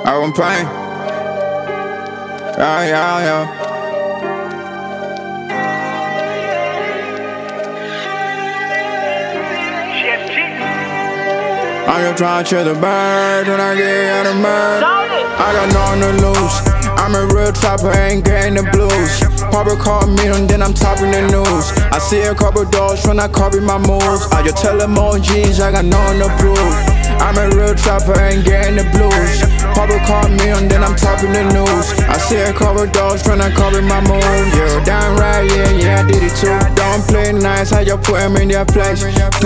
I want pain. Yeah. I'm just trying to chase the bird when I get out of mud. I got nothing to lose. I'm a real trapper, ain't getting the blues. Papa called me and then I'm topping the news. I see a couple doors when I copy my moves. I just tell them all G's, I got nothing to prove. I'm a real trapper, ain't getting the blues. Papa called me and then I'm topping the news. I see a couple doors when I copy my moves. Yeah, damn right, yeah, I did it too. Don't play nice, I just put them in their place.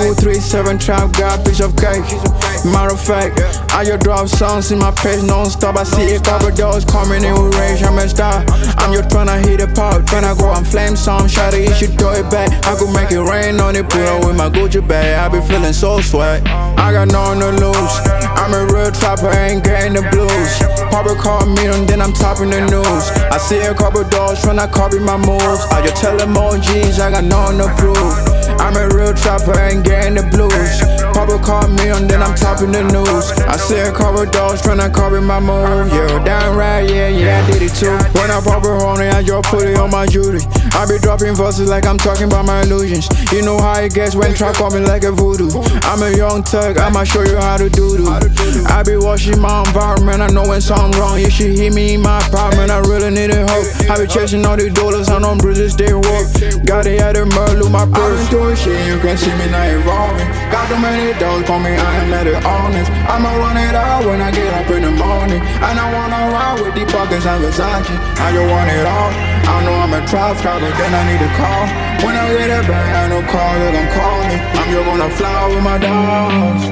237 trap, got a piece of cake. Matter of fact, I just drop songs in my page non-stop. I see a couple doors coming in with rage, I'm a star. I'm just tryna hit it pop, tryna go and flame some. Shot it, you should throw it back. I could make it rain on it, put up with my Gucci bag. I be feeling so swag. I got nothing to lose. I'm a real trapper, ain't getting the blues. Papa called me and then I'm topping the news. I see a couple doors tryna copy my moves. I just tell them all G's, I got nothing to prove. I'm a real trapper, ain't getting the blues. Papa called me and then I'm topping the news. I see a couple doors tryna copy my move. Yeah, damn right, yeah, I did it too. When I pop a honey, I just put it on my jewelry. I be dropping verses like I'm talking about my illusions. You know how it gets when trap on me like a voodoo. I'm a young thug, I'ma show you how to do. I be watching my environment, I know when something wrong. You should hit me in my apartment, I really need a hope. I be chasing all the dollars, I know bridges they walk. Got it at the murder, my purse. I been doing shit, you can see me not evolving. Got too many dogs for me, I am not honest. I'ma run it out when I get up in the morning. And I wanna ride with the pockets and Versace. I just want it all. I know I'm a trap star, but then I need a call. When I get it back, I no call that I'm calling. I'm just gonna fly with my dogs.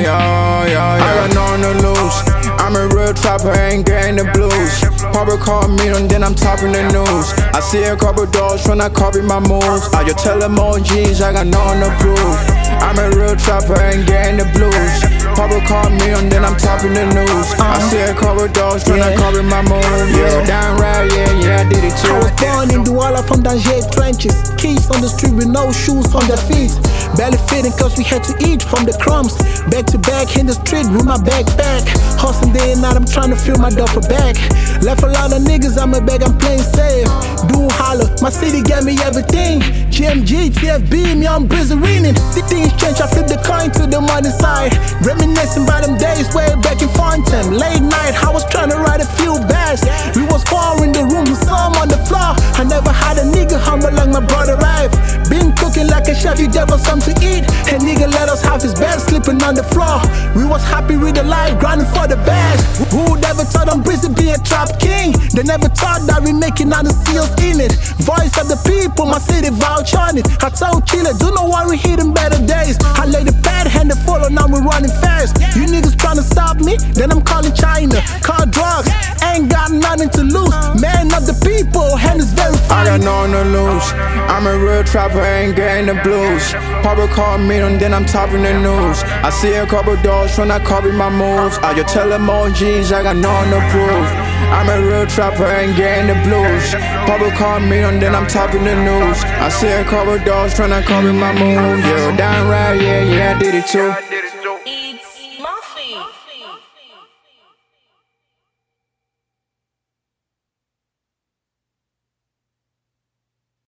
Yeah. I got nothing to lose. I'm a real trapper, ain't getting the blues. Papa called me and then I'm topping the news. I see a couple doors tryna copy my moves. I just tell them all G's, I got nothing to prove. I'm a real trapper, ain't getting the blues. Papa called me and then I'm topping the news. I see a couple doors tryna copy my moves. Yeah, damn right, yeah, I did it too. I was born in Douala from Danger trenches. Kids on the street with no shoes on their feet. Barely fitting cause we had to eat from the crumbs. Back to back in the street with my backpack. Hustling day and night, I'm trying to fill my duffel bag. Left a lot of niggas on my bag, I'm playing safe. Do holler, my city gave me everything. GMG, TFB, me on Brizarinin. The things change, I flip the coin to the money side. Reminiscing by them days way back in Fontaine. Late night, I was trying to write a few bars. We was four in the room with some on the floor. I never had a nigga humble like my brother Rive. Been cooking like a chef, you gave us something to eat. And nigga let us have his bed sleeping on the floor. We was happy with the life, grinding for the best. Who never thought I'm busy be a trap king? They never thought that we making all the seals in it. Voice of the people, my city vouch on it. I told Chile, do not worry, hitting better days. I lay the pad, hand the follow, now we running fast. You niggas trying to stop me, then I'm calling China. Call drugs, ain't got nothing to lose. Man of the people, and it's very funny. I got nothing to lose. I'm a real trapper, ain't getting the blues. Papa called me and then I'm topping the news. I see a couple doors when I copy my moves. I just tell them all G's, I got nothing to prove. I'm a real trapper, ain't getting the blues. Papa called me and then I'm topping the news. I see a couple doors tryna copy my moves. Yeah, damn right, yeah, I did it too.